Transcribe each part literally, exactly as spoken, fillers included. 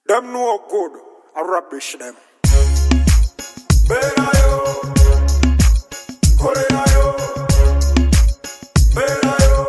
Them no good, I rubbish them. Better yo, Korea yo, better yo,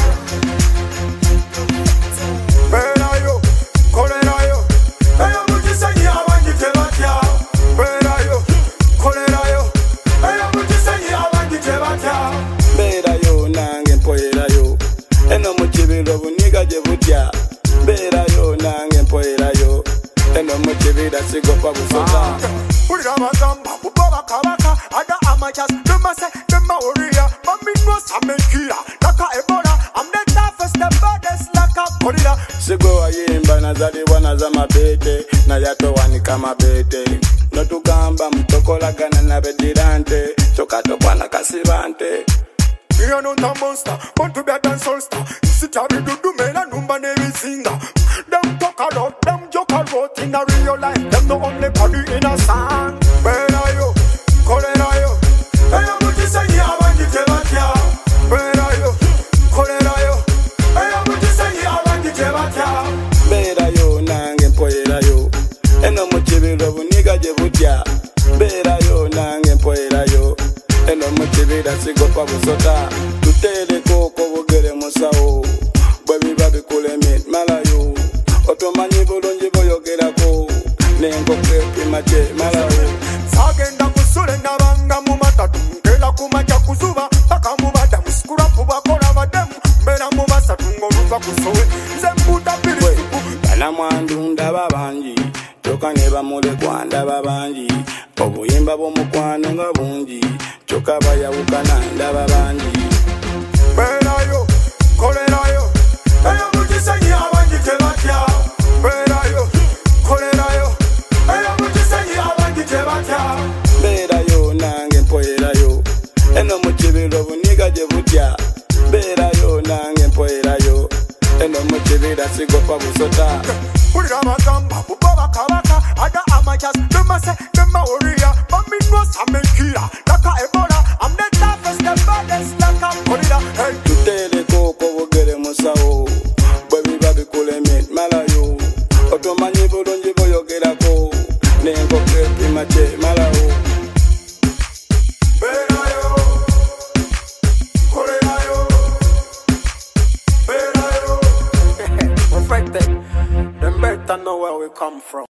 better yo, Korea yo. Hey, I'm just saying I want you to watch ya. Better yo, Korea yo. Hey, I'm just saying I want you to watch ya. Better yo, nange mpoera yo. Eno muchibiro buniga je butya. Better yo, nange mpoera yo. Eno muchibira sigopa busota. Pulira magamba buboba kabaka ada amachas demase demaoria bambino samekia naka ebola I'm the toughest the baddest like a gorilla. Sigo wayimba nazaliwa na za mabete na yato wani kama bete notugamba mtokolagana na bedirante chokatokwana kasibante. You are not a monster, want to be a dance star. Sit a do do me na numba nevi singer. Them talk a lot, them joke a lot in a real life. Them no only body in a song. Better yo, Korea yo. Hey, I'm just saying I want you to watch ya. Better yo, Korea yo. Hey, I'm just saying I want you to watch ya. Better yo, nange mpoera yo. Eno muchibiro buniga je butya. Better yo, nange mpoera yo. Eno muchibira sigopa busota. Tutere koko bugere musawo. Bwebi babi kule mit malayo. Otomanyi bulungi boyogerako. Nengo kepi mache malayo. Sagenda kusule na banga mu matatu. Kela kumacha kuzuba paka mu badamu. Skurapu bakora bademu. Mbera mu basatu ngoluka kusowe. Zembuta pili siku. Bana mwandu ndaba banji. Choka neba mule kwa ndaba banji. Obuyimba bw'omukwano nga bungi. Choka bayawukana ndaba banji. Better yo, Korea yo. Hey, I'm just saying I want you to watch ya. Better yo, Korea yo. Hey, I'm just saying I want you to watch ya. Better yo, nange mpoera yo. Eno muchibiro buniga je butya. Better yo, nange mpoera yo. Eno muchibira sigopa busota. Pulira magamba buboba kabaka